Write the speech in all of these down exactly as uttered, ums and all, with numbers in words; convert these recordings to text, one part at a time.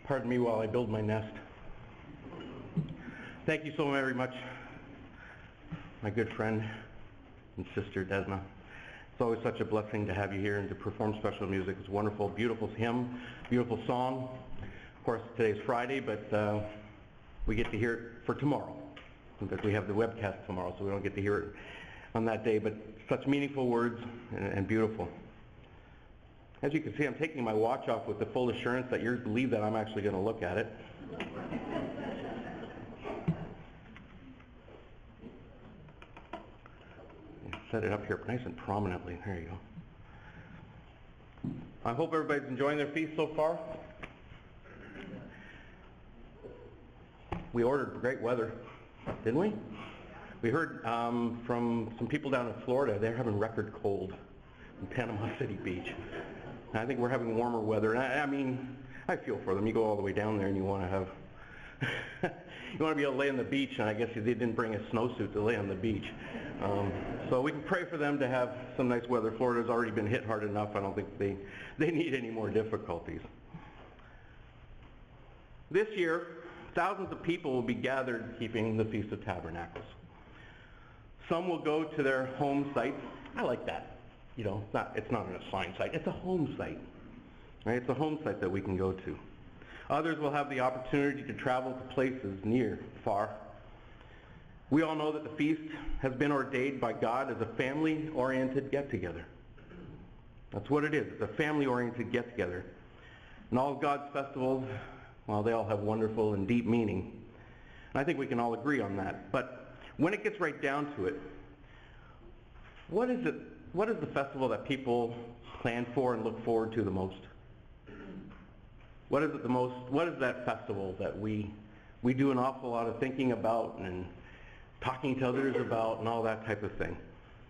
Pardon me while I build my nest. Thank you so very much, my good friend and sister Desna. It's always such a blessing to have you here and to perform special music. It's wonderful, beautiful hymn, beautiful song. Of course, today's Friday, but uh, we get to hear it for tomorrow. Because we have the webcast tomorrow, so we don't get to hear it on that day. But such meaningful words and, and beautiful. As you can see, I'm taking my watch off with the full assurance that you believe that I'm actually going to look at it. Set it up here nice and prominently. There you go. I hope everybody's enjoying their feast so far. We ordered great weather, didn't we? We heard um, from some people down in Florida, they're having record cold in Panama City Beach. I think we're having warmer weather, and I, I mean, I feel for them. You go all the way down there and you want to have, you want to be able to lay on the beach, and I guess they didn't bring a snowsuit to lay on the beach. Um, so we can pray for them to have some nice weather. Florida's already been hit hard enough. I don't think they, they need any more difficulties. This year, thousands of people will be gathered keeping the Feast of Tabernacles. Some will go to their home sites. I like that. You know, it's not, it's not an assigned site. It's a home site. Right? It's a home site that we can go to. Others will have the opportunity to travel to places near, far. We all know that the feast has been ordained by God as a family-oriented get-together. That's what it is. It's a family-oriented get-together. And all of God's festivals, well, they all have wonderful and deep meaning. And I think we can all agree on that. But when it gets right down to it, what is it? What is the festival that people plan for and look forward to the most? What is it the most? What is that festival that we we do an awful lot of thinking about and talking to others about and all that type of thing?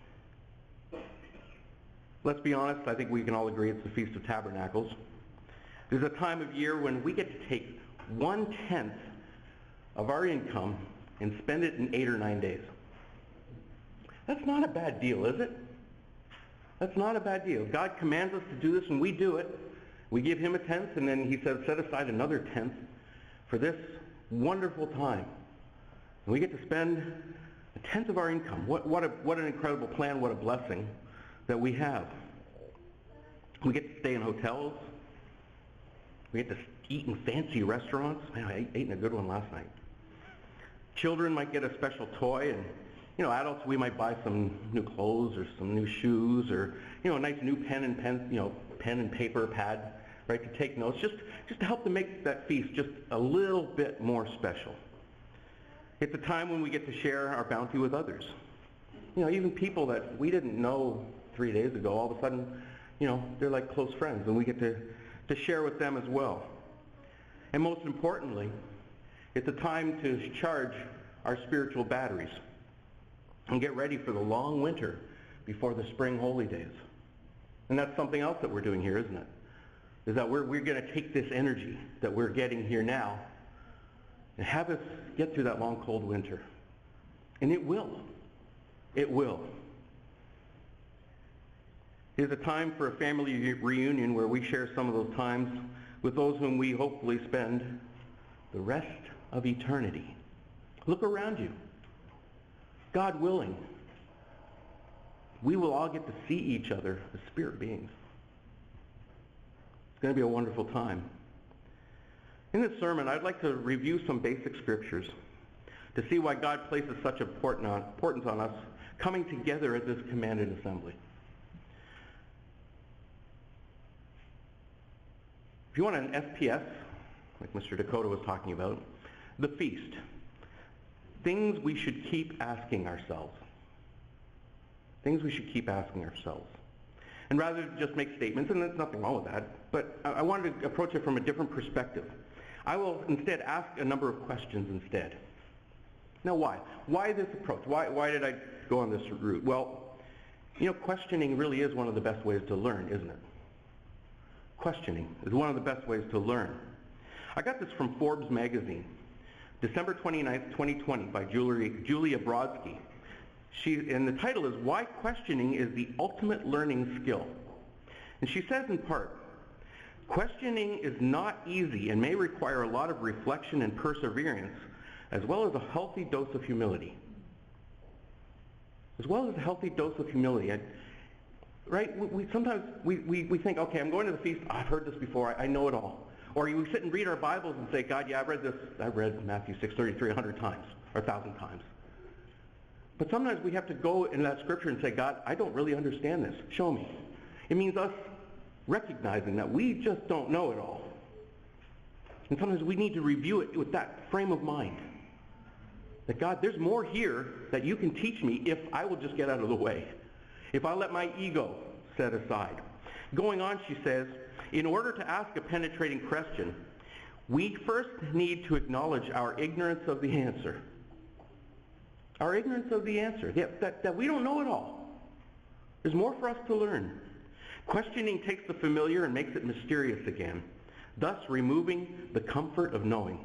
Let's be honest, I think we can all agree it's the Feast of Tabernacles. There's a time of year when we get to take one-tenth of our income and spend it in eight or nine days. That's not a bad deal, is it? That's not a bad deal. God commands us to do this, and we do it. We give him a tenth, and then he says, set aside another tenth for this wonderful time. And we get to spend a tenth of our income. What, what, a, what an incredible plan, what a blessing that we have. We get to stay in hotels. We get to eat in fancy restaurants. Man, I ate in a good one last night. Children might get a special toy, and you know, adults, we might buy some new clothes or some new shoes or, you know, a nice new pen and pen, you know, pen and paper pad, right, to take notes, just, just to help to make that feast just a little bit more special. It's a time when we get to share our bounty with others. You know, even people that we didn't know three days ago, all of a sudden, you know, they're like close friends, and we get to, to share with them as well. And most importantly, it's a time to charge our spiritual batteries and get ready for the long winter before the spring holy days. And that's something else that we're doing here, isn't it? Is that we're, we're going to take this energy that we're getting here now and have us get through that long, cold winter. And it will. It will. It's a time for a family reunion where we share some of those times with those whom we hopefully spend the rest of eternity. Look around you. God willing, we will all get to see each other as spirit beings. It's going to be a wonderful time. In this sermon, I'd like to review some basic scriptures to see why God places such importance on us coming together as this commanded assembly. If you want an S P S, like Mister Dakota was talking about, the feast. Things we should keep asking ourselves. Things we should keep asking ourselves. And rather than just make statements, and there's nothing wrong with that, but I wanted to approach it from a different perspective. I will instead ask a number of questions instead. Now why? Why this approach? Why, why did I go on this route? Well, you know, questioning really is one of the best ways to learn, isn't it? Questioning is one of the best ways to learn. I got this from Forbes magazine. December twenty-ninth, twenty twenty, by Julia, Julia Brodsky. She, and the title is, Why Questioning is the Ultimate Learning Skill. And she says in part, Questioning is not easy and may require a lot of reflection and perseverance, as well as a healthy dose of humility. As well as a healthy dose of humility. I, right? We, we sometimes we, we, we think, okay, I'm going to the feast. Oh, I've heard this before. I, I know it all. Or we sit and read our Bibles and say, God, yeah, I've read this. I've read Matthew six thirty-three a hundred times or a thousand times. But sometimes we have to go in that scripture and say, God, I don't really understand this. Show me. It means us recognizing that we just don't know it all. And sometimes we need to review it with that frame of mind. That God, there's more here that you can teach me if I will just get out of the way. If I let my ego set aside. Going on, she says, in order to ask a penetrating question, we first need to acknowledge our ignorance of the answer. Our ignorance of the answer. That, that, that we don't know it all. There's more for us to learn. Questioning takes the familiar and makes it mysterious again, thus removing the comfort of knowing.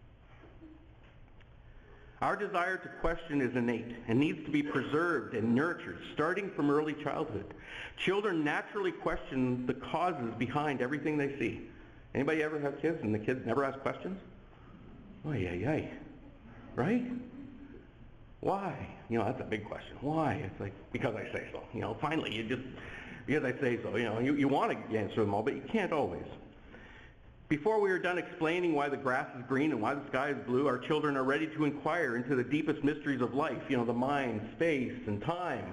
Our desire to question is innate and needs to be preserved and nurtured, starting from early childhood. Children naturally question the causes behind everything they see. Anybody ever have kids and the kids never ask questions? Oh, yeah, yeah. Right? Why? You know, that's a big question. Why? It's like, because I say so. You know, finally, you just, because I say so. You know, you, you want to answer them all, but you can't always. Before we are done explaining why the grass is green and why the sky is blue, our children are ready to inquire into the deepest mysteries of life, you know, the mind, space, and time.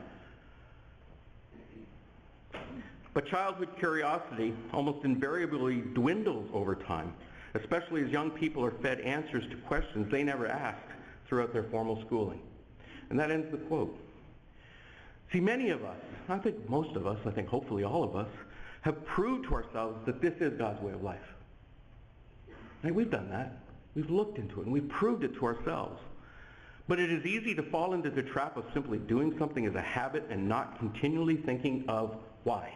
But childhood curiosity almost invariably dwindles over time, especially as young people are fed answers to questions they never asked throughout their formal schooling. And that ends the quote. See, many of us, I think most of us, I think hopefully all of us, have proved to ourselves that this is God's way of life. Right? We've done that. We've looked into it and we've proved it to ourselves. But it is easy to fall into the trap of simply doing something as a habit and not continually thinking of why.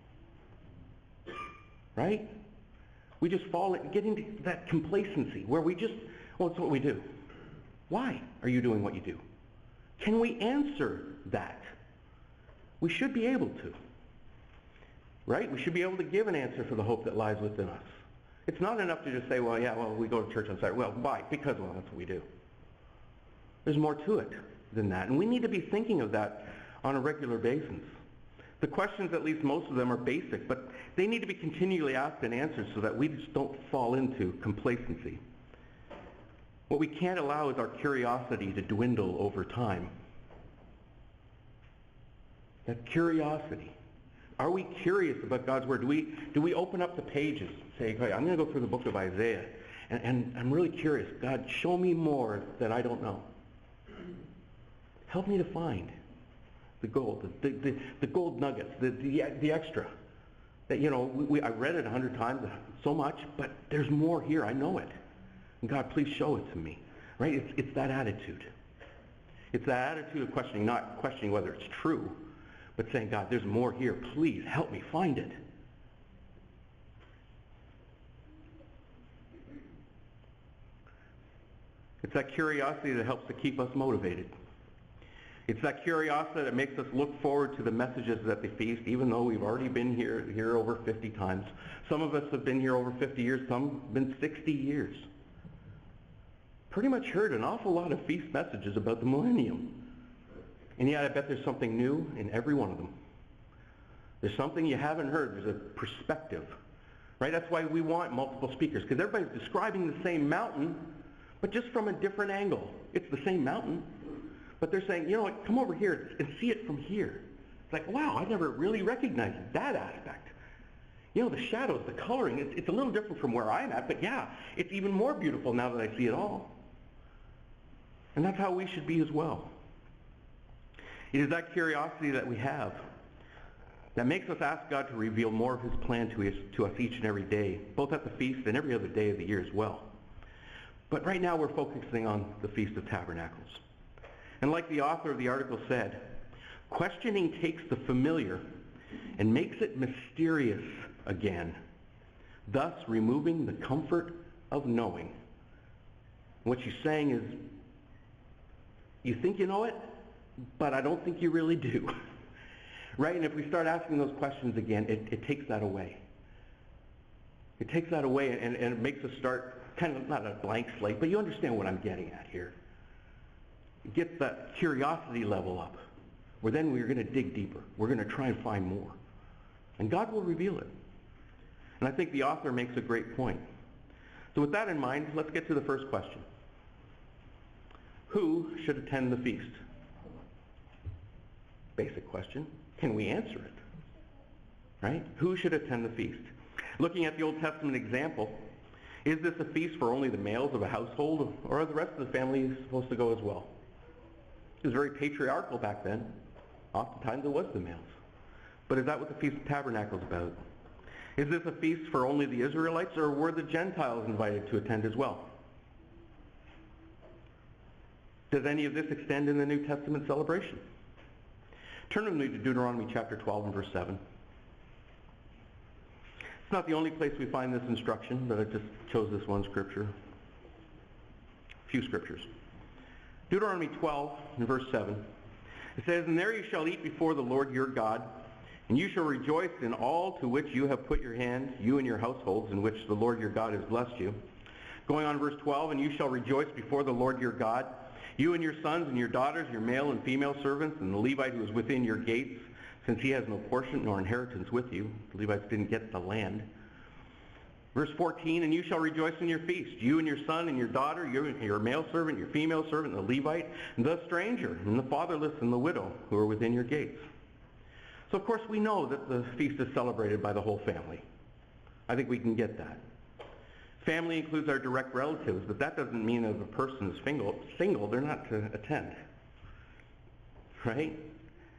Right? We just fall and get into that complacency where we just, well, it's what we do. Why are you doing what you do? Can we answer that? We should be able to. Right? We should be able to give an answer for the hope that lies within us. It's not enough to just say, well, yeah, well, we go to church on Saturday. Well, why? Because, well, that's what we do. There's more to it than that. And we need to be thinking of that on a regular basis. The questions, at least most of them, are basic, but they need to be continually asked and answered so that we just don't fall into complacency. What we can't allow is our curiosity to dwindle over time. That curiosity. Are we curious about God's Word? Do we, do we open up the pages and say, okay, I'm going to go through the book of Isaiah, and, and I'm really curious. God, show me more that I don't know. Help me to find the gold, the, the, the gold nuggets, the, the, the extra. That, you know, we, we, I read it a hundred times, so much, but there's more here. I know it. And God, please show it to me. Right? It's, it's that attitude. It's that attitude of questioning, not questioning whether it's true, but saying, God, there's more here. Please help me find it. It's that curiosity that helps to keep us motivated. It's that curiosity that makes us look forward to the messages at the feast, even though we've already been here, here over fifty times. Some of us have been here over fifty years, some have been sixty years. Pretty much heard an awful lot of feast messages about the millennium. And yet I bet there's something new in every one of them. There's something you haven't heard. There's a perspective. Right? That's why we want multiple speakers, because everybody's describing the same mountain, but just from a different angle. It's the same mountain, but they're saying, you know what, come over here and see it from here. It's like, wow, I never really recognized that aspect. You know, the shadows, the coloring, it's, it's a little different from where I'm at, but yeah, it's even more beautiful now that I see it all. And that's how we should be as well. It is that curiosity that we have that makes us ask God to reveal more of his plan to us, to us each and every day, both at the feast and every other day of the year as well. But right now we're focusing on the Feast of Tabernacles. And like the author of the article said, questioning takes the familiar and makes it mysterious again, thus removing the comfort of knowing. What she's saying is, you think you know it, but I don't think you really do. Right? And if we start asking those questions again, it, it takes that away. It takes that away and, and it makes us start kind of, not a blank slate, but you understand what I'm getting at here. It gets that curiosity level up, where then we're going to dig deeper. We're going to try and find more. And God will reveal it. And I think the author makes a great point. So with that in mind, let's get to the first question. Who should attend the feast? Basic question. Can we answer it? Right? Who should attend the feast? Looking at the Old Testament example, is this a feast for only the males of a household, or are the rest of the family supposed to go as well? It was very patriarchal back then. Oftentimes it was the males. But is that what the Feast of Tabernacles is about? Is this a feast for only the Israelites, or were the Gentiles invited to attend as well? Does any of this extend in the New Testament celebration? Turn with me to Deuteronomy chapter twelve and verse seven. It's not the only place we find this instruction, but I just chose this one scripture. A few scriptures. Deuteronomy twelve and verse seven. It says, "And there you shall eat before the Lord your God, and you shall rejoice in all to which you have put your hand, you and your households, in which the Lord your God has blessed you." Going on verse twelve, "And you shall rejoice before the Lord your God, you and your sons and your daughters, your male and female servants, and the Levite who is within your gates, since he has no portion nor inheritance with you." The Levites didn't get the land. Verse fourteen, "And you shall rejoice in your feast, you and your son and your daughter, your, your male servant, your female servant, the Levite, and the stranger, and the fatherless, and the widow, who are within your gates." So of course we know that the feast is celebrated by the whole family. I think we can get that. Family includes our direct relatives, but that doesn't mean that if a person is single, single they're not to attend. Right?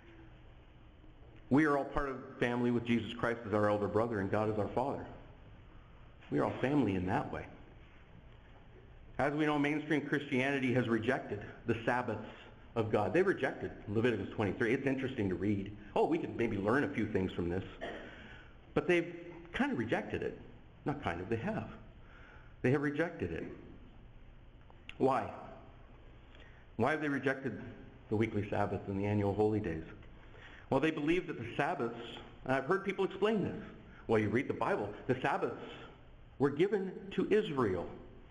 We are all part of the family with Jesus Christ as our elder brother and God as our Father. We are all family in that way. As we know, mainstream Christianity has rejected the Sabbaths of God. They rejected Leviticus twenty-three. It's interesting to read. Oh, we could maybe learn a few things from this. But they've kind of rejected it. Not kind of, they have. They have rejected it. Why? Why have they rejected the weekly Sabbath and the annual holy days? Well, they believe that the Sabbaths, and I've heard people explain this. Well, you read the Bible, the Sabbaths were given to Israel.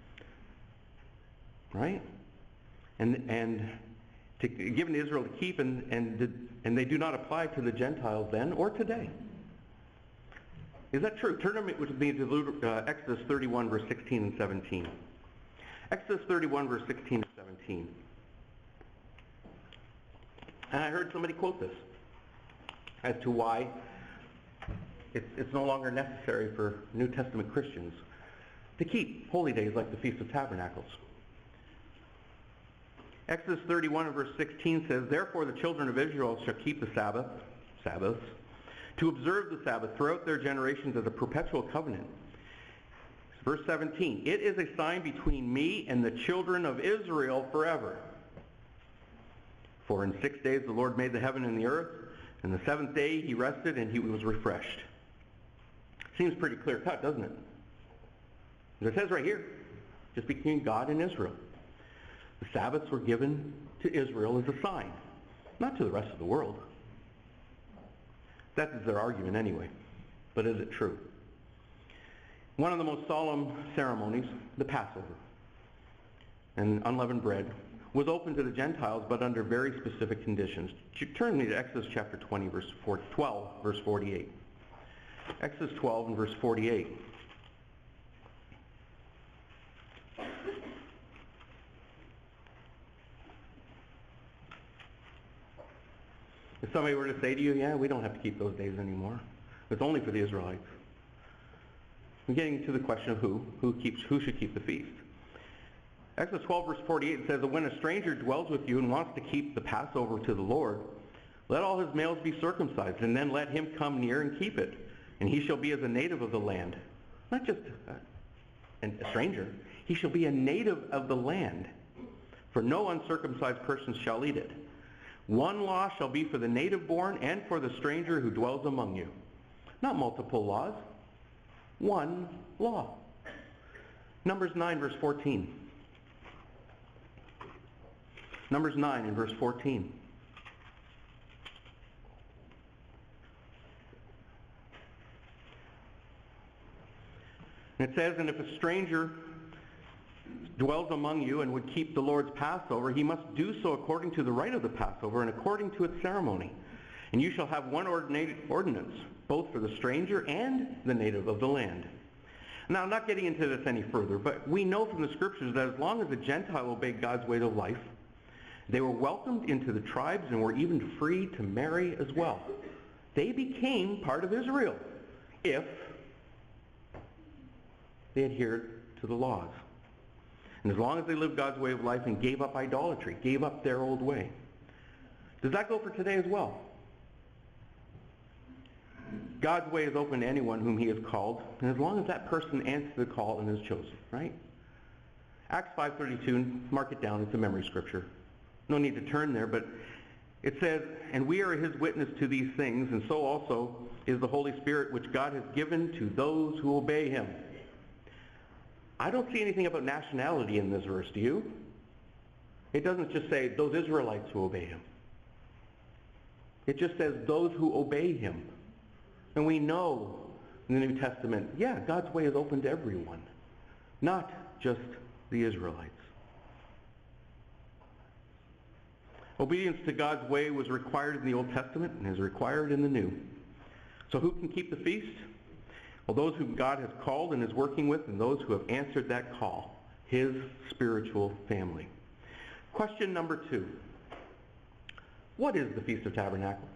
Right? And and to, given to Israel to keep, and, and, and they do not apply to the Gentiles then or today. Is that true? Turn with me to uh, Exodus thirty-one, verse sixteen and seventeen. Exodus thirty-one, verse sixteen and seventeen. And I heard somebody quote this as to why it's, it's no longer necessary for New Testament Christians to keep holy days like the Feast of Tabernacles. Exodus thirty-one and verse sixteen says, "Therefore the children of Israel shall keep the Sabbath, Sabbaths, to observe the Sabbath throughout their generations as a perpetual covenant." Verse seventeen, "It is a sign between me and the children of Israel forever. For in six days the Lord made the heaven and the earth, and the seventh day he rested and he was refreshed." Seems pretty clear cut, doesn't it? It says right here, just between God and Israel. The Sabbaths were given to Israel as a sign, not to the rest of the world. That is their argument anyway. But is it true? One of the most solemn ceremonies, the Passover and unleavened bread, was open to the Gentiles, but under very specific conditions. Turn me to Exodus chapter twenty, verse twelve, verse forty-eight. Exodus twelve and verse forty-eight. If somebody were to say to you, yeah, we don't have to keep those days anymore. It's only for the Israelites. We're getting to the question of who, who keeps, who should keep the feast. Exodus twelve verse forty-eight says that when a stranger dwells with you and wants to keep the Passover to the Lord, let all his males be circumcised, and then let him come near and keep it. And he shall be as a native of the land. Not just a, a stranger. He shall be a native of the land. For no uncircumcised person shall eat it. One law shall be for the native born and for the stranger who dwells among you. Not multiple laws. One law. Numbers nine, verse fourteen. Numbers nine and verse fourteen. And it says, and if a stranger dwells among you and would keep the Lord's Passover, he must do so according to the rite of the Passover and according to its ceremony. And you shall have one ordinance, both for the stranger and the native of the land. Now, I'm not getting into this any further, but we know from the Scriptures that as long as a Gentile obeyed God's way of life, they were welcomed into the tribes and were even free to marry as well. They became part of Israel if they adhered to the laws. And as long as they lived God's way of life and gave up idolatry, gave up their old way. Does that go for today as well? God's way is open to anyone whom he has called, and as long as that person answers the call and is chosen, right? Acts five thirty-two, mark it down, it's a memory scripture. No need to turn there, but it says, and we are his witness to these things, and so also is the Holy Spirit, which God has given to those who obey him. I don't see anything about nationality in this verse, do you? It doesn't just say those Israelites who obey him. It just says those who obey him. And we know in the New Testament, yeah, God's way is open to everyone, not just the Israelites. Obedience to God's way was required in the Old Testament and is required in the New. So who can keep the feast? Well, those whom God has called and is working with, and those who have answered that call, his spiritual family. Question number two. What is the Feast of Tabernacles?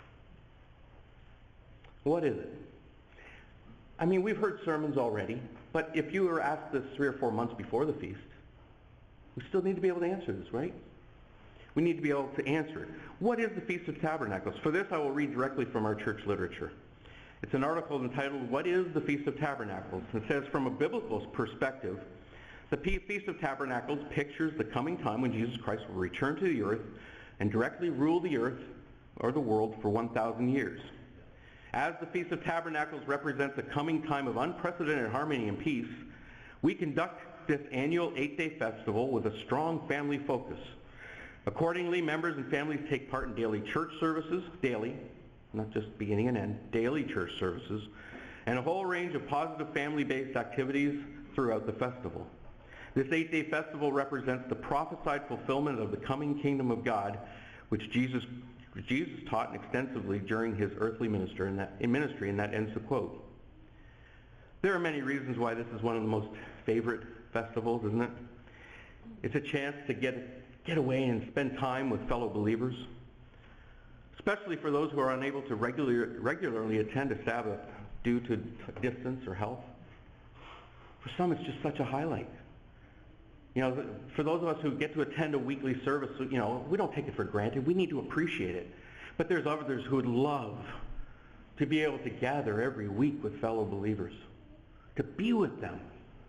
What is it? I mean, we've heard sermons already, but if you were asked this three or four months before the feast, we still need to be able to answer this, right? We need to be able to answer it. What is the Feast of Tabernacles? For this, I will read directly from our church literature. It's an article entitled, What is the Feast of Tabernacles? It says, from a biblical perspective, the Feast of Tabernacles pictures the coming time when Jesus Christ will return to the earth and directly rule the earth or the world for one thousand years. As the Feast of Tabernacles represents a coming time of unprecedented harmony and peace, we conduct this annual eight-day festival with a strong family focus. Accordingly, members and families take part in daily church services, daily, not just beginning and end, daily church services, and a whole range of positive family-based activities throughout the festival. This eight-day festival represents the prophesied fulfillment of the coming kingdom of God, which Jesus Jesus taught extensively during his earthly ministry, and that, in ministry, and that ends the quote. There are many reasons why this is one of the most favorite festivals, isn't it? It's a chance to get, get away and spend time with fellow believers, especially for those who are unable to regular, regularly attend a Sabbath due to distance or health. For some, it's just such a highlight. You know, for those of us who get to attend a weekly service, you know, we don't take it for granted. We need to appreciate it. But there's others who would love to be able to gather every week with fellow believers, to be with them,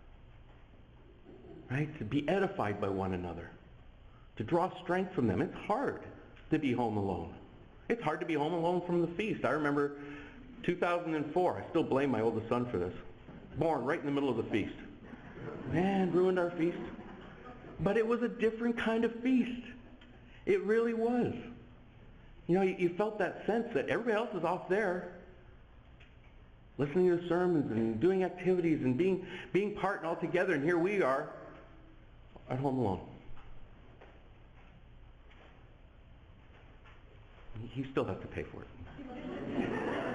right? To be edified by one another, to draw strength from them. It's hard to be home alone. It's hard to be home alone from the feast. I remember two thousand four. I still blame my oldest son for this. Born right in the middle of the feast. Man, ruined our feast. But it was a different kind of feast. It really was. You know, you, you felt that sense that everybody else is off there listening to sermons and doing activities and being being part and all together, and here we are at home alone. He still has to pay for it.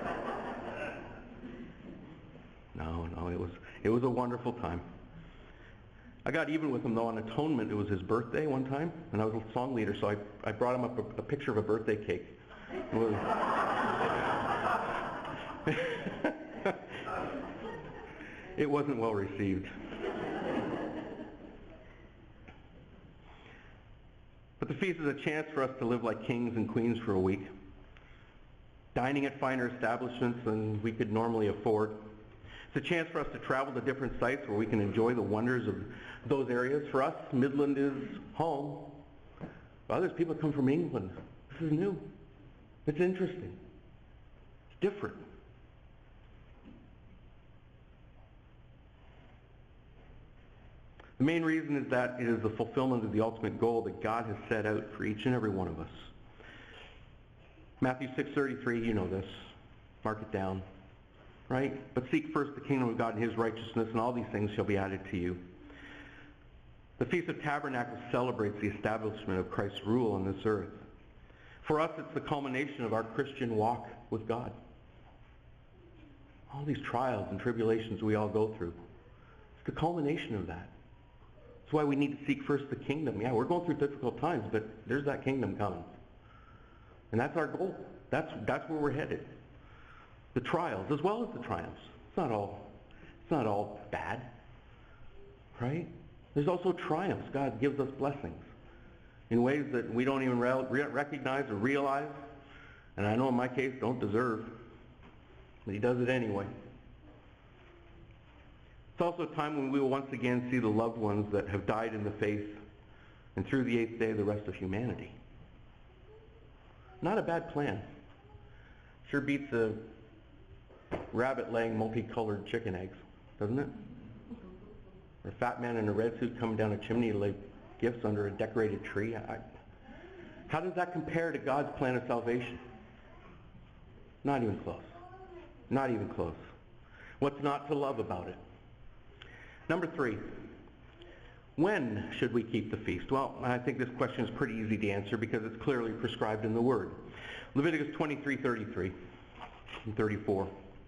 No, no, it was it was a wonderful time. I got even with him, though, on Atonement. It was his birthday one time, and I was a song leader, so I, I brought him up a, a picture of a birthday cake. It, was it wasn't well received. But the feast is a chance for us to live like kings and queens for a week, dining at finer establishments than we could normally afford. It's a chance for us to travel to different sites where we can enjoy the wonders of those areas. For us, Midland is home. For others, people come from England. This is new. It's interesting. It's different. The main reason is that it is the fulfillment of the ultimate goal that God has set out for each and every one of us. Matthew six thirty-three, you know this. Mark it down. right? But seek first the kingdom of God and his righteousness, and all these things shall be added to you. The Feast of Tabernacles celebrates the establishment of Christ's rule on this earth. For us, it's the culmination of our Christian walk with God. All these trials and tribulations we all go through, it's the culmination of that. That's why we need to seek first the kingdom. Yeah, we're going through difficult times, but there's that kingdom coming. And that's our goal. That's, that's where we're headed. The trials as well as the triumphs. It's not all, it's not all bad, right? There's also triumphs. God gives us blessings in ways that we don't even re- recognize or realize, and I know in my case don't deserve, but he does it anyway. It's also a time when we will once again see the loved ones that have died in the faith, and through the eighth day the rest of humanity. Not a bad plan. Sure beats a rabbit laying multicolored chicken eggs, doesn't it? Or a fat man in a red suit coming down a chimney to lay gifts under a decorated tree. I, how does that compare to God's plan of salvation? Not even close. Not even close. What's not to love about it? Number three, when should we keep the feast? Well, I think this question is pretty easy to answer because it's clearly prescribed in the Word. Leviticus twenty-three thirty-three and thirty-four.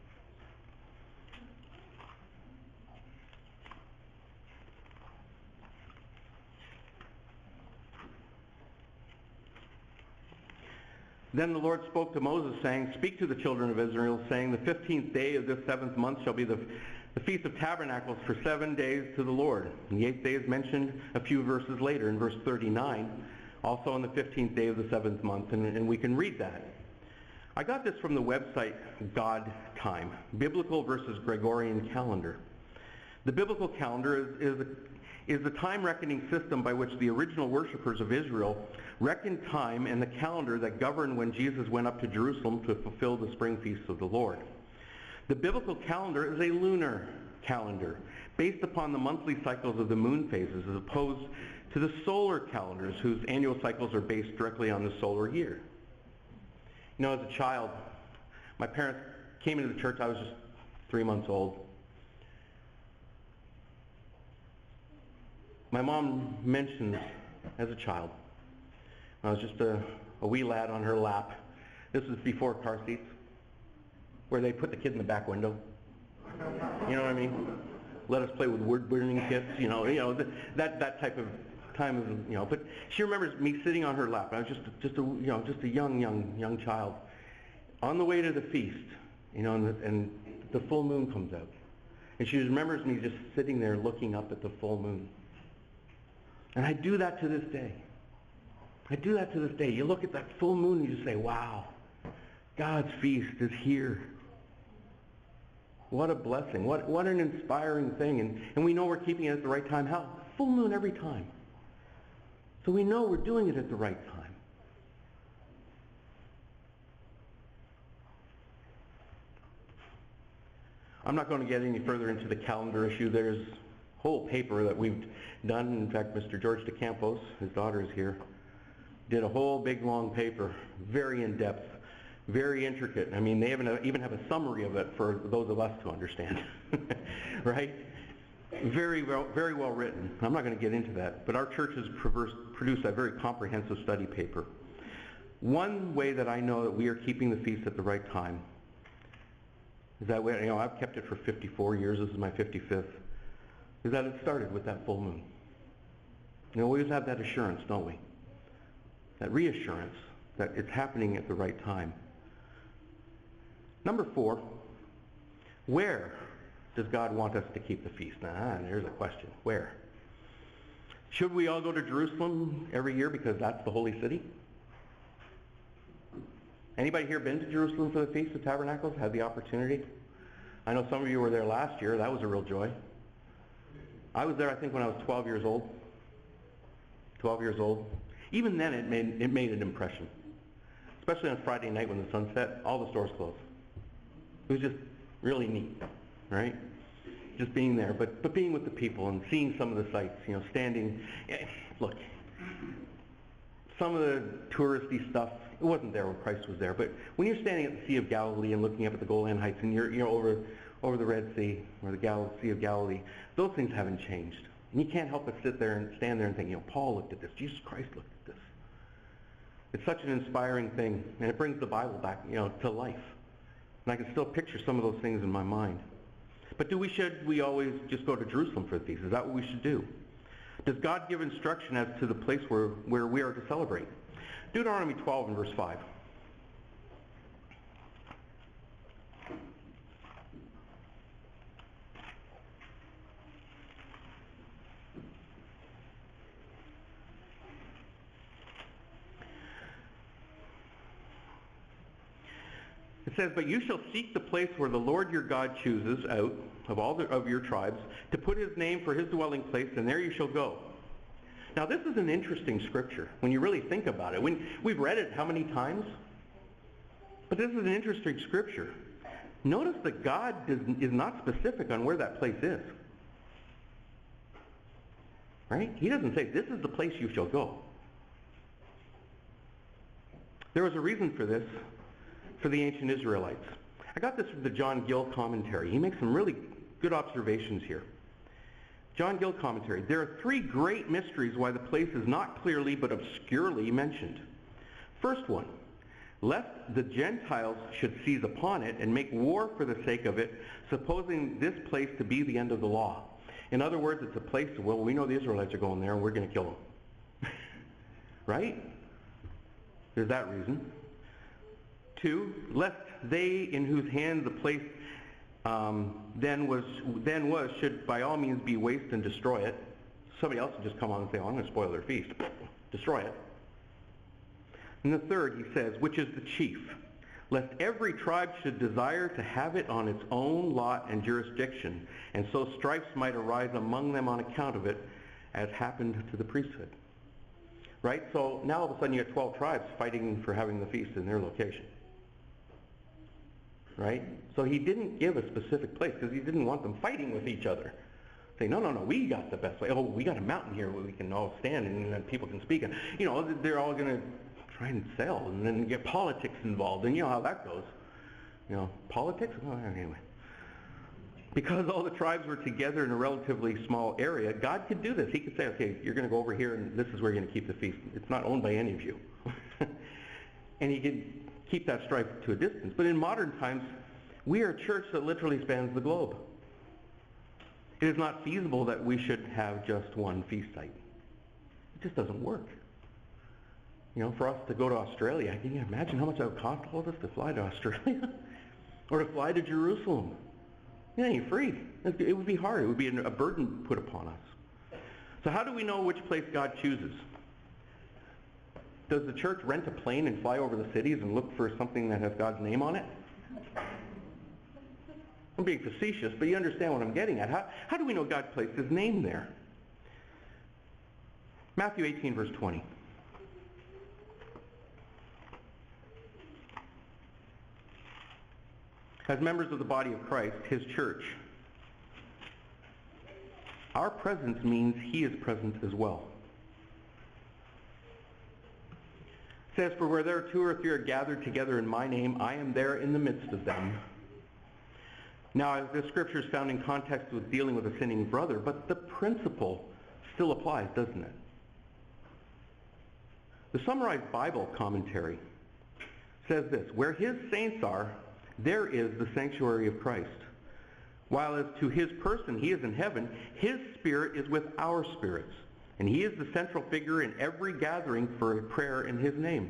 Then the Lord spoke to Moses, saying, Speak to the children of Israel, saying, The fifteenth day of this seventh month shall be the, the Feast of Tabernacles for seven days to the Lord. And the eighth day is mentioned a few verses later in verse thirty-nine, also on the fifteenth day of the seventh month, and, and we can read that. I got this from the website God Time, Biblical versus Gregorian Calendar. The biblical calendar is, is, is the time reckoning system by which the original worshippers of Israel reckoned time and the calendar that governed when Jesus went up to Jerusalem to fulfill the spring feasts of the Lord. The biblical calendar is a lunar calendar based upon the monthly cycles of the moon phases as opposed to the solar calendars whose annual cycles are based directly on the solar year. You know, as a child, my parents came into the church. I was just three months old. My mom mentioned as a child, I was just a, a wee lad on her lap. This was before car seats, where they put the kid in the back window. You know what I mean? Let us play with wood-burning kits. You know, you know that that type of time of, you know. But she remembers me sitting on her lap. I was just just a you know just a young young young child, on the way to the feast. You know, and the, and the full moon comes out, and she remembers me just sitting there looking up at the full moon. And I do that to this day. I do that to this day. You look at that full moon and you just say, wow, God's feast is here. What a blessing. What, what an inspiring thing. And, and we know we're keeping it at the right time. How? Full moon every time. So we know we're doing it at the right time. I'm not going to get any further into the calendar issue. There's a whole paper that we've done. In fact, Mister George DeCampos, his daughter is here, did a whole big long paper, very in-depth, very intricate. I mean, they even, even have a summary of it for those of us to understand, right? Very well, very well written. I'm not going to get into that, but our church has produced a very comprehensive study paper. One way that I know that we are keeping the feast at the right time is that way, you know, I've kept it for fifty-four years. This is my fifty-fifth. Is that it started with that full moon. You know, we always have that assurance, don't we? That reassurance that it's happening at the right time. Number four, where does God want us to keep the feast? Ah, there's a question. Where? Should we all go to Jerusalem every year because that's the holy city? Anybody here been to Jerusalem for the Feast of Tabernacles? Had the opportunity? I know some of you were there last year. That was a real joy. I was there, I think, when I was twelve years old. twelve years old. Even then, it made, it made an impression. Especially on Friday night when the sun set, all the stores closed. It was just really neat, right? Just being there, but, but being with the people and seeing some of the sights, you know, standing. Look, some of the touristy stuff, it wasn't there when Christ was there, but when you're standing at the Sea of Galilee and looking up at the Golan Heights and you're, you're over, over the Red Sea or the Gal- Sea of Galilee, those things haven't changed. And you can't help but sit there and stand there and think, you know, Paul looked at this, Jesus Christ looked at this. It's such an inspiring thing, and it brings the Bible back, you know, to life. And I can still picture some of those things in my mind. But do we should we always just go to Jerusalem for the feast? Is that what we should do? Does God give instruction as to the place where, where we are to celebrate? Deuteronomy twelve and verse five. It says, "But you shall seek the place where the Lord your God chooses out of all the, of your tribes to put his name for his dwelling place, and there you shall go." Now this is an interesting scripture when you really think about it. When, we've read it how many times? But this is an interesting scripture. Notice that God does, is not specific on where that place is. Right? He doesn't say, this is the place you shall go. There was a reason for this for the ancient Israelites. I got this from the John Gill commentary. He makes some really good observations here. John Gill commentary. There are three great mysteries why the place is not clearly but obscurely mentioned. First one, lest the Gentiles should seize upon it and make war for the sake of it, supposing this place to be the end of the law. In other words, it's a place, well, we know the Israelites are going there and we're going to kill them. Right? There's that reason. Two, lest they in whose hands the place um, then was then was should by all means be waste and destroy it. Somebody else would just come on and say, oh, I'm going to spoil their feast. Destroy it. And the third, he says, which is the chief, lest every tribe should desire to have it on its own lot and jurisdiction, and so strifes might arise among them on account of it, as happened to the priesthood. Right? So now all of a sudden you have twelve tribes fighting for having the feast in their location. Right? So he didn't give a specific place because he didn't want them fighting with each other. Say, no, no, no, we got the best place. Oh, we got a mountain here where we can all stand and then people can speak. And, you know, they're all going to try and sell and then get politics involved. And you know how that goes. You know, politics? Well, anyway. Because all the tribes were together in a relatively small area, God could do this. He could say, okay, you're going to go over here and this is where you're going to keep the feast. It's not owned by any of you. And he could keep that strife to a distance. But in modern times, we are a church that literally spans the globe. It is not feasible that we should have just one feast site. It just doesn't work. You know, for us to go to Australia, can you imagine how much that would cost all of us to fly to Australia? Or to fly to Jerusalem? It ain't free. It would be hard. It would be a burden put upon us. So how do we know which place God chooses? Does the church rent a plane and fly over the cities and look for something that has God's name on it? I'm being facetious, but you understand what I'm getting at. How, how do we know God placed his name there? Matthew eighteen, verse twenty. As members of the body of Christ, his church, our presence means he is present as well. It says, for where there are two or three are gathered together in my name, I am there in the midst of them. Now, this scripture is found in context with dealing with a sinning brother, but the principle still applies, doesn't it? The Summarized Bible Commentary says this, where his saints are, there is the sanctuary of Christ. While as to his person, he is in heaven, his spirit is with our spirits. And he is the central figure in every gathering for a prayer in his name.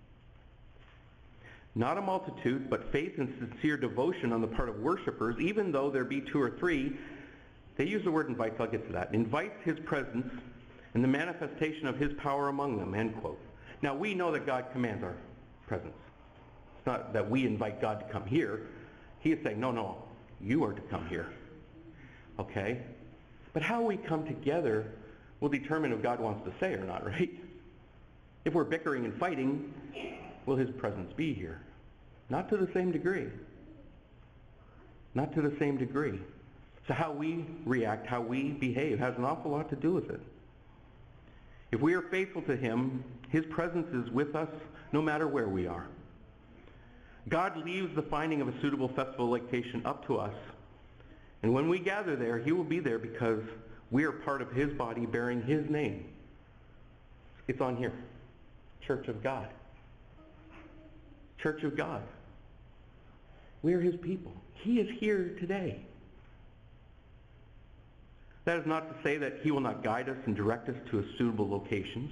Not a multitude, but faith and sincere devotion on the part of worshipers, even though there be two or three. They use the word invites, I'll get to that. Invites his presence and the manifestation of his power among them, end quote. Now we know that God commands our presence. It's not that we invite God to come here. He is saying, no, no, you are to come here. Okay? But how we come together will determine if God wants to say or not, right? If we're bickering and fighting, will his presence be here? Not to the same degree. Not to the same degree. So how we react, how we behave, has an awful lot to do with it. If we are faithful to him, his presence is with us no matter where we are. God leaves the finding of a suitable festival location up to us. And when we gather there, he will be there because we are part of his body bearing his name. It's on here. Church of God. Church of God. We are his people. He is here today. That is not to say that he will not guide us and direct us to suitable locations.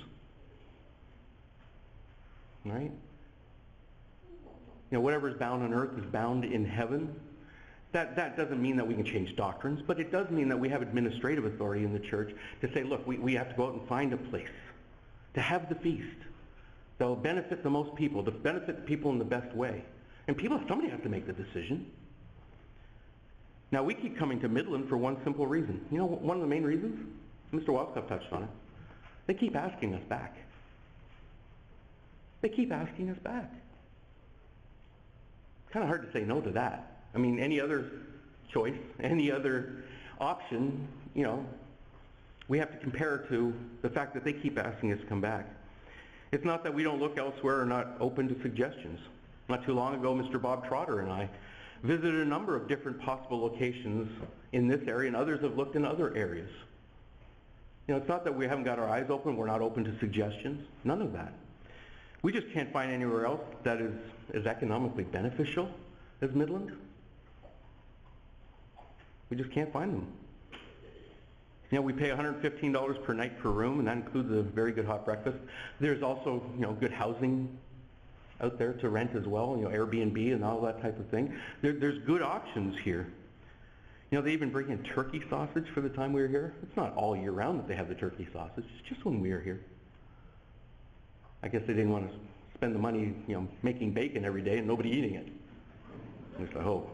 Right? You know, whatever is bound on earth is bound in heaven. That, that doesn't mean that we can change doctrines, but it does mean that we have administrative authority in the church to say, look, we, we have to go out and find a place to have the feast that will benefit the most people, to benefit the people in the best way. And people, somebody has to make the decision. Now, we keep coming to Midland for one simple reason. You know, one of the main reasons? Mister Walcott touched on it. They keep asking us back. They keep asking us back. It's kind of hard to say no to that. I mean, any other choice, any other option, you know, we have to compare to the fact that they keep asking us to come back. It's not that we don't look elsewhere or not open to suggestions. Not too long ago, Mister Bob Trotter and I visited a number of different possible locations in this area, and others have looked in other areas. You know, it's not that we haven't got our eyes open, we're not open to suggestions. None of that. We just can't find anywhere else that is as economically beneficial as Midland. We just can't find them. You know, we pay one hundred fifteen dollars per night per room, and that includes a very good hot breakfast. There's also, you know, good housing out there to rent as well, you know, Airbnb and all that type of thing. There, there's good options here. You know, they even bring in turkey sausage for the time we were here. It's not all year round that they have the turkey sausage. It's just when we are here. I guess they didn't want to spend the money, you know, making bacon every day and nobody eating it. At least I hope.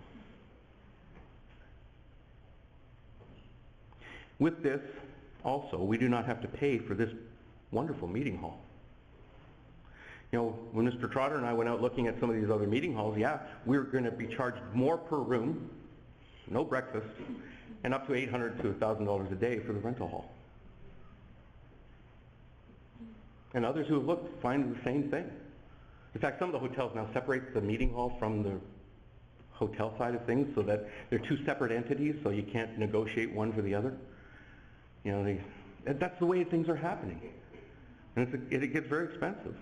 With this, also, we do not have to pay for this wonderful meeting hall. You know, when Mister Trotter and I went out looking at some of these other meeting halls, yeah, we were going to be charged more per room, no breakfast, and up to eight hundred dollars to one thousand dollars a day for the rental hall. And others who have looked find the same thing. In fact, some of the hotels now separate the meeting hall from the hotel side of things so that they're two separate entities, so you can't negotiate one for the other. You know, they, that's the way things are happening. And it's a, it, it gets very expensive.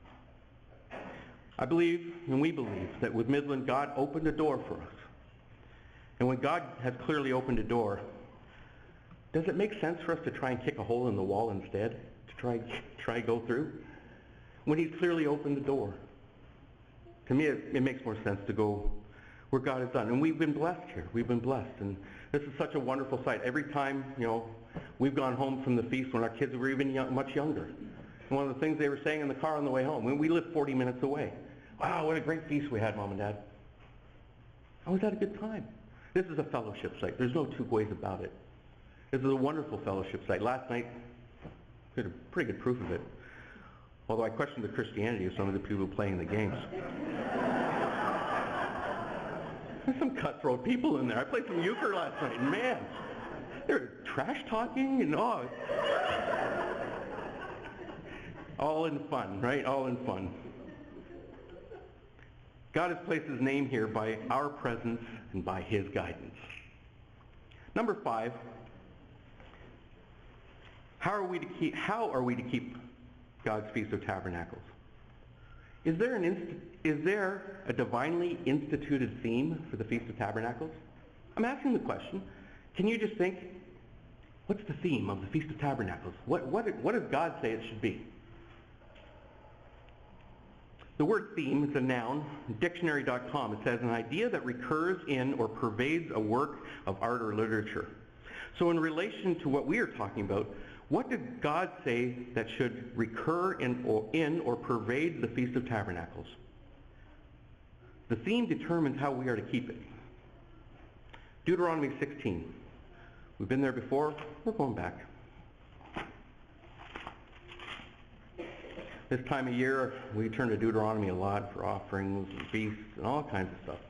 I believe, and we believe, that with Midland, God opened a door for us. And when God has clearly opened a door, does it make sense for us to try and kick a hole in the wall instead? To try try go through? When he's clearly opened the door. To me, it, it makes more sense to go where God has done. And we've been blessed here. We've been blessed. And this is such a wonderful sight. Every time, you know, we've gone home from the feast when our kids were even young, much younger. And one of the things they were saying in the car on the way home, when we live forty minutes away, wow, what a great feast we had, Mom and Dad. Oh, was that a good time? This is a fellowship site. There's no two ways about it. This is a wonderful fellowship site. Last night, we had a pretty good proof of it. Although I questioned the Christianity of some of the people playing the games. There's some cutthroat people in there. I played some euchre last night, and man, they were trash talking and all. All in fun, right? All in fun. God has placed his name here by our presence and by his guidance. Number five, how are we to keep, how are we to keep God's Feast of Tabernacles? Is there, an inst- is there a divinely instituted theme for the Feast of Tabernacles? I'm asking the question. Can you just think, what's the theme of the Feast of Tabernacles? What, what, what does God say it should be? The word theme is a noun, dictionary dot com. It says an idea that recurs in or pervades a work of art or literature. So in relation to what we are talking about, what did God say that should recur in or, in or pervade the Feast of Tabernacles? The theme determines how we are to keep it. Deuteronomy sixteen. We've been there before. We're going back. This time of year, we turn to Deuteronomy a lot for offerings and feasts and all kinds of stuff.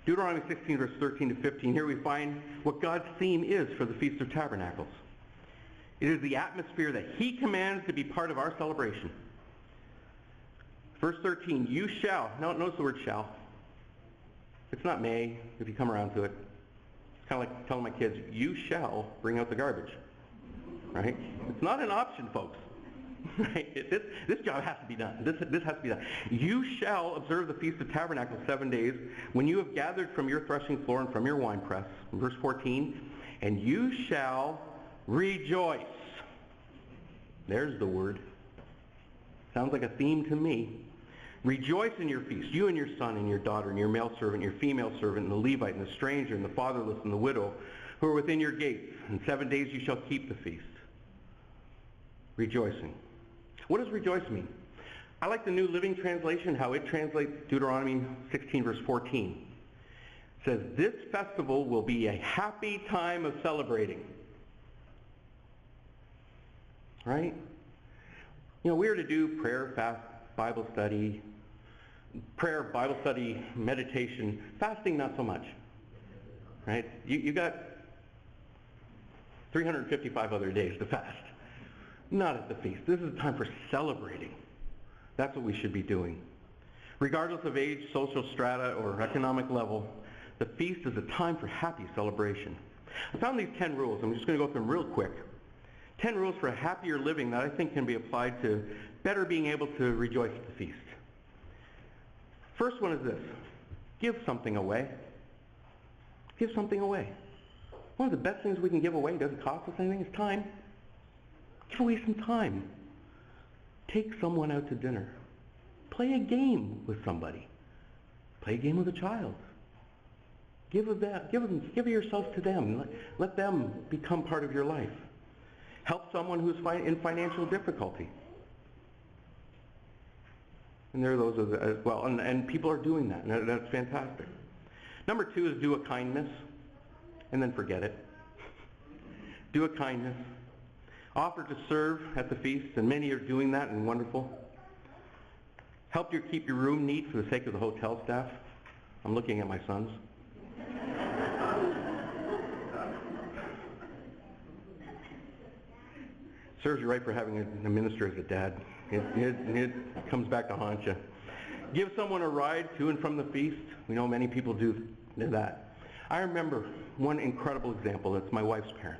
Deuteronomy sixteen, verse thirteen to fifteen, here we find what God's theme is for the Feast of Tabernacles. It is the atmosphere that he commands to be part of our celebration. Verse thirteen, you shall, now notice the word shall. It's not may, if you come around to it. It's kind of like telling my kids, you shall bring out the garbage. Right? It's not an option, folks. Right? It, this, this job has to be done. This, this has to be done. You shall observe the Feast of Tabernacles seven days when you have gathered from your threshing floor and from your winepress. Verse fourteen, and you shall rejoice. There's the word. Sounds like a theme to me. Rejoice in your feast, you and your son and your daughter and your male servant, your female servant, and the Levite and the stranger and the fatherless and the widow who are within your gates. In seven days you shall keep the feast. Rejoicing. What does rejoice mean? I like the New Living Translation, how it translates Deuteronomy sixteen, verse fourteen. It says, this festival will be a happy time of celebrating. Right? You know, we are to do prayer, fast, Bible study, prayer, Bible study, meditation, fasting not so much. Right? You, you got three hundred fifty-five other days to fast. Not at the feast. This is a time for celebrating. That's what we should be doing. Regardless of age, social strata, or economic level, the feast is a time for happy celebration. I found these ten rules. I'm just going to go through them real quick. ten rules for a happier living that I think can be applied to better being able to rejoice at the feast. First one is this. Give something away. Give something away. One of the best things we can give away, doesn't cost us anything, is time. Give away some time. Take someone out to dinner. Play a game with somebody. Play a game with a child. Give of that. Give them. Give yourself to them. Let, let them become part of your life. Help someone who's fi- in financial difficulty. And there are those as well. And, and people are doing that, and that's fantastic. Number two is do a kindness, and then forget it. Do a kindness. Offer to serve at the feast, and many are doing that, and wonderful. Help you keep your room neat for the sake of the hotel staff. I'm looking at my sons. Serves you right for having a, a minister as a dad. It, it, it comes back to haunt you. Give someone a ride to and from the feast. We know many people do that. I remember one incredible example. That's my wife's parents.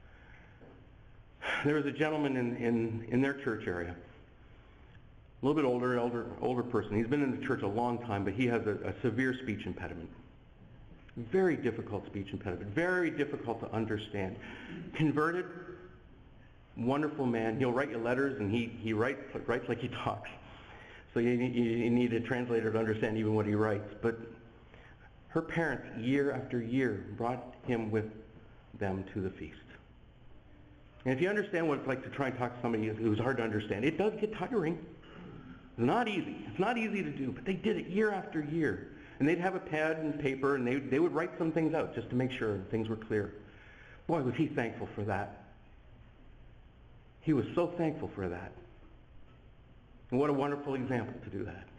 There was a gentleman in, in, in their church area, a little bit older, older, older person. He's been in the church a long time, but he has a, a severe speech impediment. Very difficult speech impediment. Very difficult to understand. Converted, wonderful man. He'll write you letters, and he, he writes, writes like he talks. So you, you, you need a translator to understand even what he writes. But her parents, year after year, brought him with them to the feast. And if you understand what it's like to try and talk to somebody who's hard to understand, it does get tiring. It's not easy. It's not easy to do, but they did it year after year. And they'd have a pad and paper, and they, they would write some things out just to make sure things were clear. Boy, was he thankful for that. He was so thankful for that. And what a wonderful example to do that.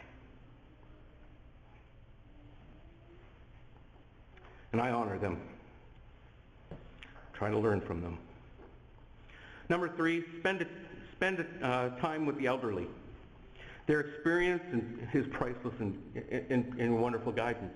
And I honor them. Try to learn from them. Number three, spend, spend uh, time with the elderly. Their experience is priceless and, and, and wonderful guidance.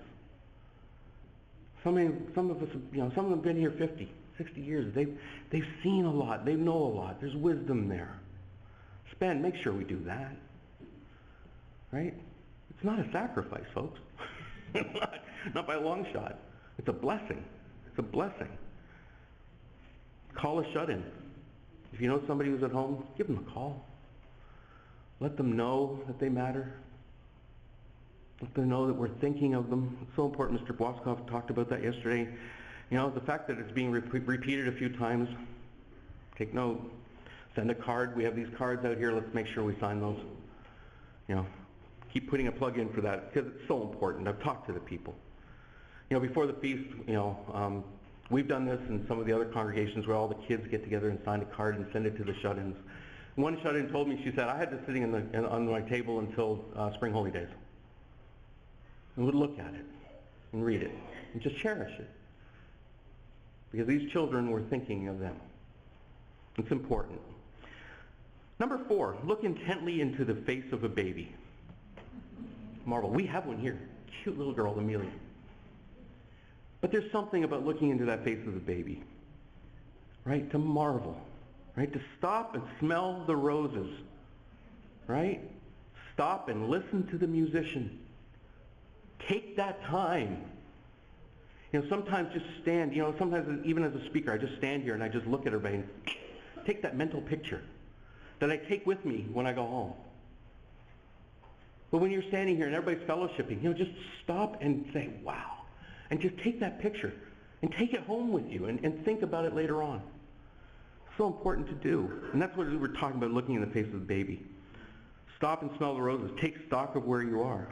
Some, some of us, you know, some of them have been here fifty, sixty years. They've, they've seen a lot. They know a lot. There's wisdom there. Spend, make sure we do that. Right? It's not a sacrifice, folks. not, not by a long shot. It's a blessing. It's a blessing. Call a shut-in. If you know somebody who's at home, give them a call. Let them know that they matter. Let them know that we're thinking of them. It's so important. Mister Bwaskoff talked about that yesterday. You know, the fact that it's being re- repeated a few times, take note. Send a card. We have these cards out here. Let's make sure we sign those. You know, keep putting a plug in for that because it's so important. I've talked to the people. You know, before the feast, you know, um, we've done this in some of the other congregations where all the kids get together and sign a card and send it to the shut-ins. One shut-in told me, she said, I had this sitting in the, in, on my table until uh, Spring Holy Days. And would look at it. and read it and just cherish it. Because these children were thinking of them. It's important. Number four, look intently into the face of a baby. Marvel. We have one here. Cute little girl, Amelia. But there's something about looking into that face of the baby. Right? To marvel. Right? To stop and smell the roses. Right? Stop and listen to the musician. Take that time. You know, sometimes just stand, you know, sometimes even as a speaker, I just stand here and I just look at everybody and take that mental picture that I take with me when I go home. But when you're standing here and everybody's fellowshipping, you know, just stop and say, wow. And just take that picture and take it home with you and, and think about it later on. So important to do. And that's what we were talking about, looking in the face of the baby. Stop and smell the roses. Take stock of where you are.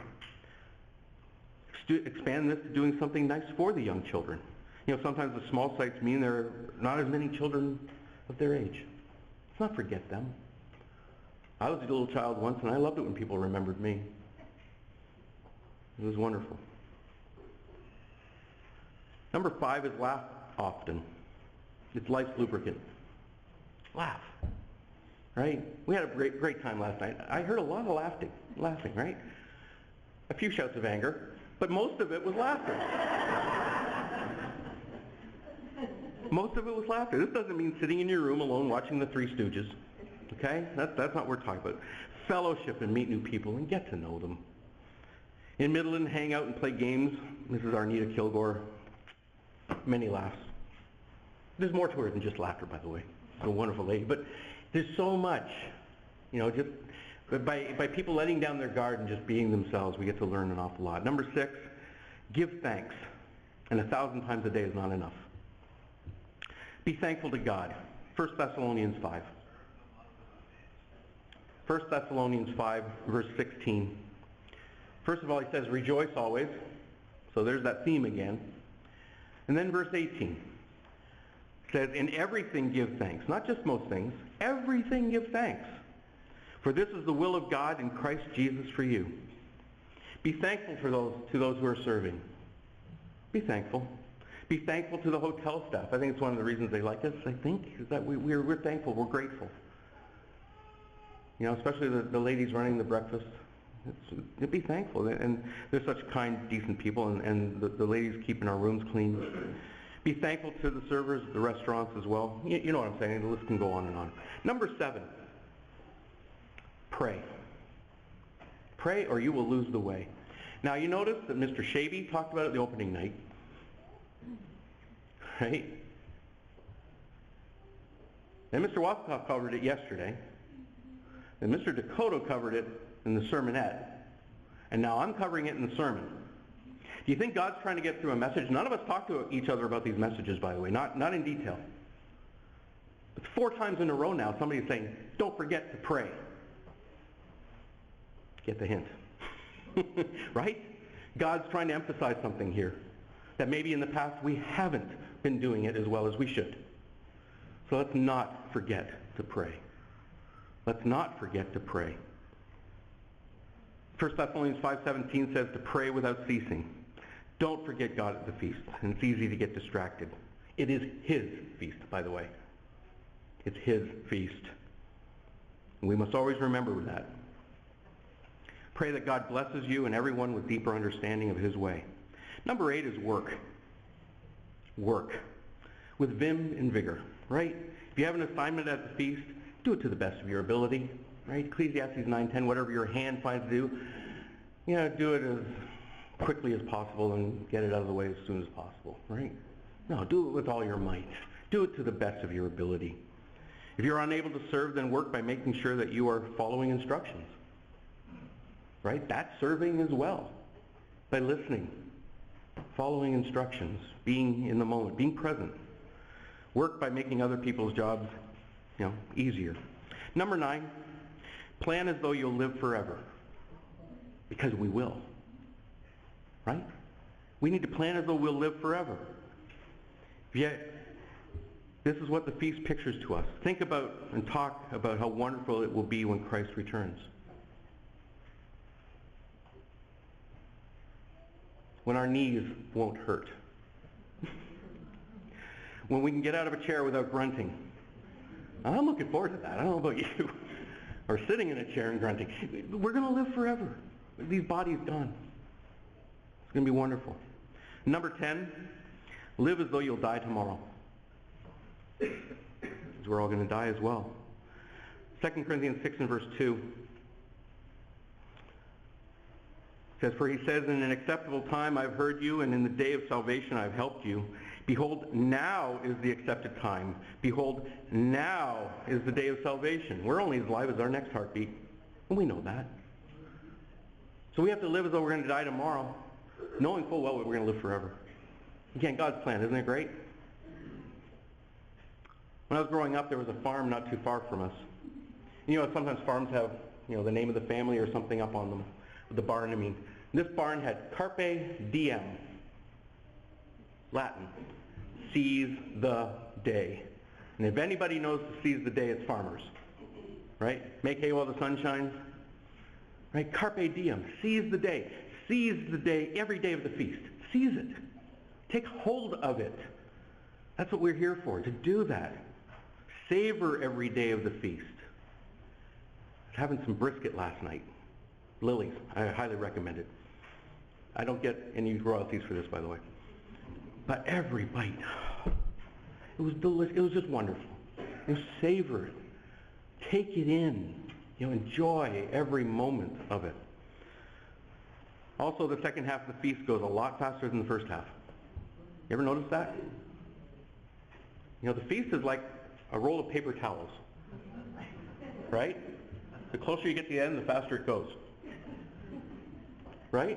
Expand this to doing something nice for the young children. You know, sometimes the small sites mean there are not as many children of their age. Let's not forget them. I was a little child once, and I loved it when people remembered me. It was wonderful. Number five is laugh often. It's life's lubricant. Laugh. Right? We had a great, great time last night. I heard a lot of laughing, laughing, right? A few shouts of anger. But most of it was laughter. Most of it was laughter. This doesn't mean sitting in your room alone watching the Three Stooges. Okay? That's, that's not what we're talking about. Fellowship and meet new people and get to know them. In Midland, hang out and play games. Missus Arnita Kilgore. Many laughs. There's more to her than just laughter, by the way. She's a wonderful lady. But there's so much. You know, just... But by, by people letting down their guard and just being themselves, we get to learn an awful lot. Number six, give thanks. And a thousand times a day is not enough. Be thankful to God. First Thessalonians five. First Thessalonians five, verse sixteen. First of all, he says, rejoice always. So there's that theme again. And then verse eighteen says, in everything give thanks. Not just most things. Everything give thanks. For this is the will of God in Christ Jesus for you. Be thankful for those to those who are serving. Be thankful. Be thankful to the hotel staff. I think it's one of the reasons they like us, I think, is that we, we're, we're thankful, we're grateful. You know, especially the, the ladies running the breakfast. It's, be thankful. And they're such kind, decent people, and, and the, the ladies keeping our rooms clean. Be thankful to the servers at the restaurants as well. You, you know what I'm saying. The list can go on and on. Number seven. Pray. Pray or you will lose the way. Now you notice that Mister Shaby talked about it the opening night. Right? Then Mister Wascott covered it yesterday. Then Mister Dakota covered it in the sermonette. And now I'm covering it in the sermon. Do you think God's trying to get through a message? None of us talk to each other about these messages, by the way. Not, not in detail. But four times in a row now, somebody's saying, don't forget to pray. Get the hint. Right? God's trying to emphasize something here. That maybe in the past we haven't been doing it as well as we should. So let's not forget to pray. Let's not forget to pray. First Thessalonians five seventeen says to pray without ceasing. Don't forget God at the feast. And it's easy to get distracted. It is His feast, by the way. It's His feast. And we must always remember that. Pray that God blesses you and everyone with deeper understanding of His way. Number eight is work. Work. With vim and vigor, right? If you have an assignment at the feast, do it to the best of your ability, right? Ecclesiastes nine ten, whatever your hand finds to do, you know, do it as quickly as possible and get it out of the way as soon as possible, right? No, do it with all your might. Do it to the best of your ability. If you're unable to serve, then work by making sure that you are following instructions. Right? That's serving as well. By listening, following instructions, being in the moment, being present. Work by making other people's jobs, you know, easier. Number nine, plan as though you'll live forever. Because we will. Right? We need to plan as though we'll live forever. Yet, this is what the feast pictures to us. Think about and talk about how wonderful it will be when Christ returns. when our knees won't hurt, when we can get out of a chair without grunting. I'm looking forward to that. I don't know about you. Or sitting in a chair and grunting. We're going to live forever. These bodies gone. It's going to be wonderful. Number ten, live as though you'll die tomorrow. Because we're all going to die as well. Second Corinthians six and verse two says, "For he says, in an acceptable time I've heard you, and in the day of salvation I've helped you. Behold, now is the accepted time. Behold, now is the day of salvation." We're only as alive as our next heartbeat, and we know that. So we have to live as though we're going to die tomorrow, knowing full well that we're going to live forever. Again, God's plan, isn't it great? When I was growing up, there was a farm not too far from us. You know, sometimes farms have, you know, the name of the family or something up on them, with the barn, I mean. This barn had Carpe Diem, Latin, seize the day. And if anybody knows to seize the day, it's farmers, right? Make hay while the sun shines, right? Carpe Diem, seize the day. Seize the day, every day of the feast. Seize it. Take hold of it. That's what we're here for, to do that. Savor every day of the feast. I was having some brisket last night. Lily's. I highly recommend it. I don't get any royalties for this, by the way. But every bite, it was delicious. It was just wonderful. You know, savor it. Take it in. You know, enjoy every moment of it. Also, the second half of the feast goes a lot faster than the first half. You ever notice that? You know, the feast is like a roll of paper towels, right? The closer you get to the end, the faster it goes, right?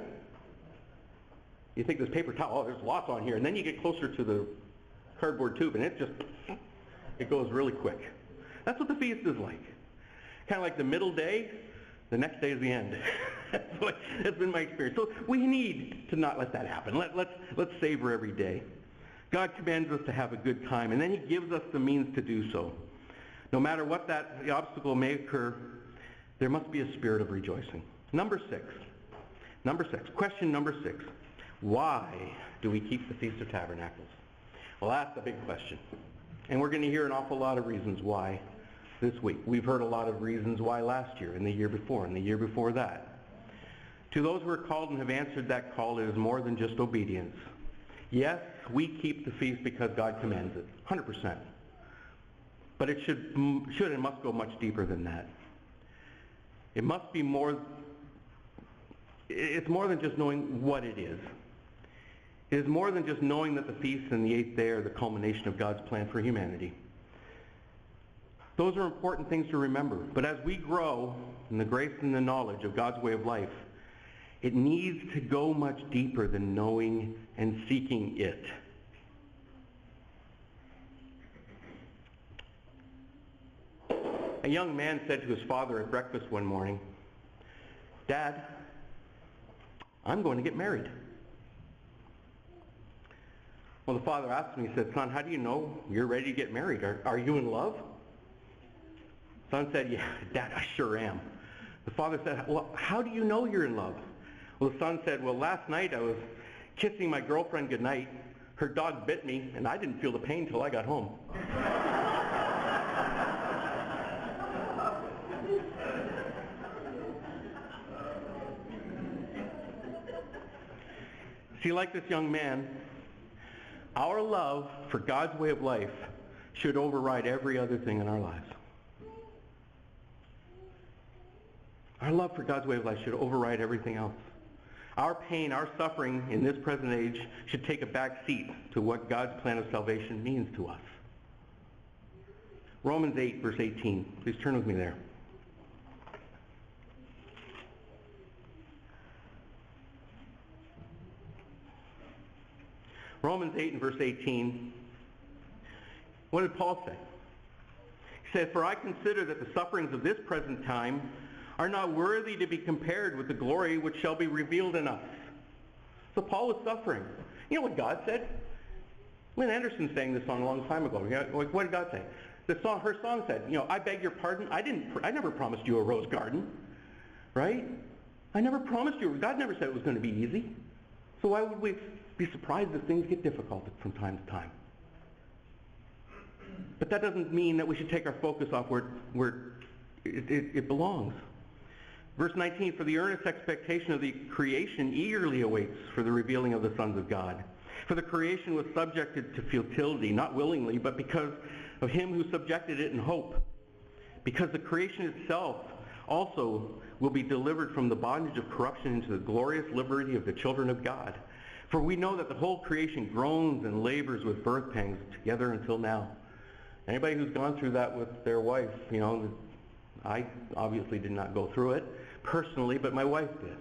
You think this paper towel, oh, there's lots on here, and then you get closer to the cardboard tube, and it just, it goes really quick. That's what the feast is like. Kind of like the middle day, the next day is the end. That's, what, that's been my experience. So we need to not let that happen. Let, let's, let's savor every day. God commands us to have a good time, and then he gives us the means to do so. No matter what that the obstacle may occur, there must be a spirit of rejoicing. Number six. Number six. Question number six. Why do we keep the Feast of Tabernacles? Well, that's a big question. And we're going to hear an awful lot of reasons why this week. We've heard a lot of reasons why last year, and the year before, and the year before that. To those who are called and have answered that call, it is more than just obedience. Yes, we keep the feast because God commands it, one hundred percent. But it should, should and must go much deeper than that. It must be more, it's more than just knowing what it is. It is more than just knowing that the feast and the eighth day are the culmination of God's plan for humanity. Those are important things to remember. But as we grow in the grace and the knowledge of God's way of life, it needs to go much deeper than knowing and seeking it. A young man said to his father at breakfast one morning, "Dad, I'm going to get married." Well, the father asked him, he said, "Son, how do you know you're ready to get married? Are, are you in love?" Son said, "Yeah, Dad, I sure am." The father said, "Well, how do you know you're in love?" Well, the son said, "Well, last night I was kissing my girlfriend goodnight. Her dog bit me, and I didn't feel the pain till I got home." See, like this young man, our love for God's way of life should override every other thing in our lives. Our love for God's way of life should override everything else. Our pain, our suffering in this present age should take a back seat to what God's plan of salvation means to us. Romans eight, verse eighteen. Please turn with me there. Romans eight and verse eighteen. What did Paul say? He said, "For I consider that the sufferings of this present time are not worthy to be compared with the glory which shall be revealed in us." So Paul was suffering. You know what God said? Lynn Anderson sang this song a long time ago. What did God say? The song, her song said, you know, "I beg your pardon. I didn't. I never promised you a rose garden, right? I never promised you. God never said it was going to be easy. So why would we be surprised if things get difficult from time to time? But that doesn't mean that we should take our focus off where, where it, it, it belongs. Verse nineteen, for the earnest expectation of the creation eagerly awaits for the revealing of the sons of God. For the creation was subjected to futility, not willingly, but because of him who subjected it in hope. Because the creation itself also will be delivered from the bondage of corruption into the glorious liberty of the children of God. For we know that the whole creation groans and labors with birth pangs together until now. Anybody who's gone through that with their wife, you know, I obviously did not go through it personally, but my wife did.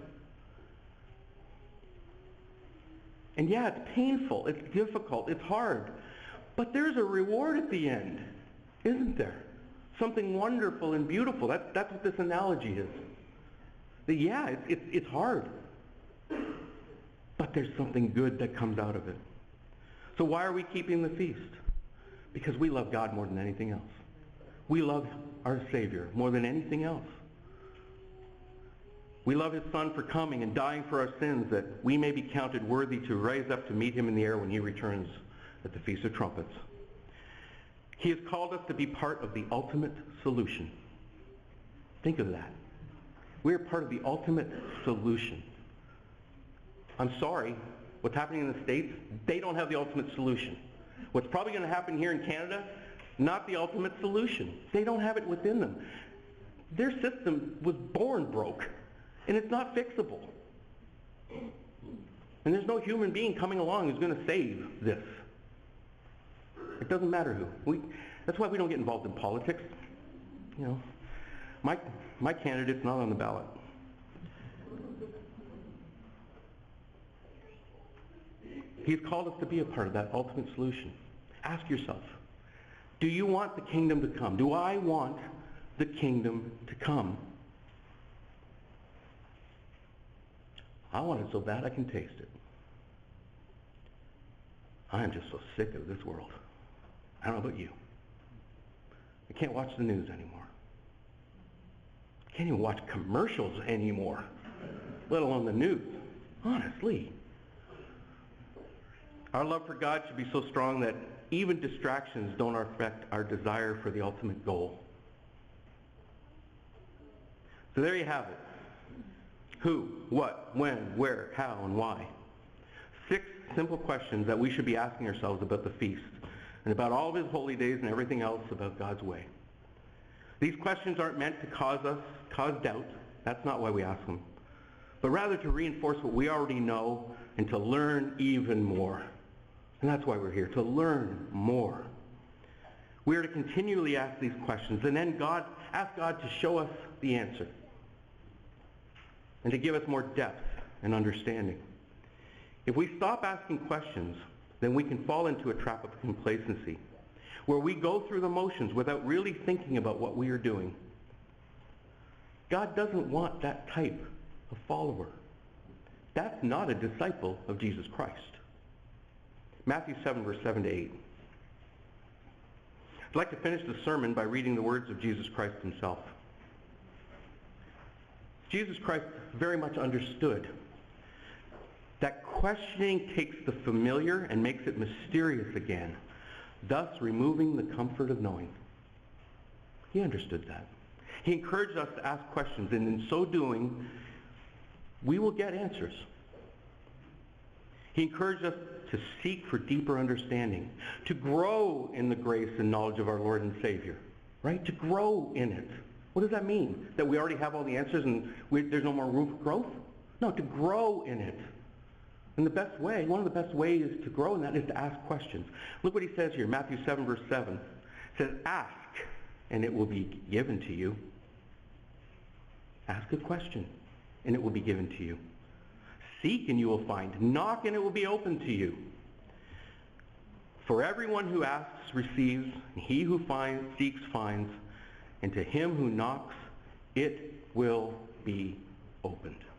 And yeah, it's painful, it's difficult, it's hard. But there's a reward at the end, isn't there? Something wonderful and beautiful. That, that's what this analogy is. That yeah, it's, it's, it's hard. But there's something good that comes out of it. So why are we keeping the feast? Because we love God more than anything else. We love our Savior more than anything else. We love his Son for coming and dying for our sins, that we may be counted worthy to rise up to meet him in the air when he returns at the Feast of Trumpets. He has called us to be part of the ultimate solution. Think of that. We're part of the ultimate solution. I'm sorry, what's happening in the States, they don't have the ultimate solution. What's probably going to happen here in Canada, not the ultimate solution. They don't have it within them. Their system was born broke, and it's not fixable. And there's no human being coming along who's going to save this. It doesn't matter who. We, that's why we don't get involved in politics. You know, my, my candidate's not on the ballot. He's called us to be a part of that ultimate solution. Ask yourself, do you want the kingdom to come? Do I want the kingdom to come? I want it so bad I can taste it. I am just so sick of this world. I don't know about you. I can't watch the news anymore. I can't even watch commercials anymore, let alone the news. Honestly. Our love for God should be so strong that even distractions don't affect our desire for the ultimate goal. So there you have it. Who, what, when, where, how, and why. Six simple questions that we should be asking ourselves about the feast and about all of his holy days and everything else about God's way. These questions aren't meant to cause us, cause doubt. That's not why we ask them. But rather to reinforce what we already know and to learn even more. And that's why we're here, to learn more. We are to continually ask these questions and then God, ask God to show us the answer and to give us more depth and understanding. If we stop asking questions, then we can fall into a trap of complacency, where we go through the motions without really thinking about what we are doing. God doesn't want that type of follower. That's not a disciple of Jesus Christ. Matthew seven, verse seven to eight. I'd like to finish the sermon by reading the words of Jesus Christ himself. Jesus Christ very much understood that questioning takes the familiar and makes it mysterious again, thus removing the comfort of knowing. He understood that. He encouraged us to ask questions, and in so doing, we will get answers. He encouraged us to seek for deeper understanding, to grow in the grace and knowledge of our Lord and Savior, right? To grow in it. What does that mean? That we already have all the answers and we, there's no more room for growth? No, to grow in it. And the best way, one of the best ways to grow in that is to ask questions. Look what he says here, Matthew seven, verse seven. It says, ask, and it will be given to you. Ask a question, and it will be given to you. Seek, and you will find. Knock, and it will be open to you. For everyone who asks receives, and he who finds seeks finds, and to him who knocks it will be opened.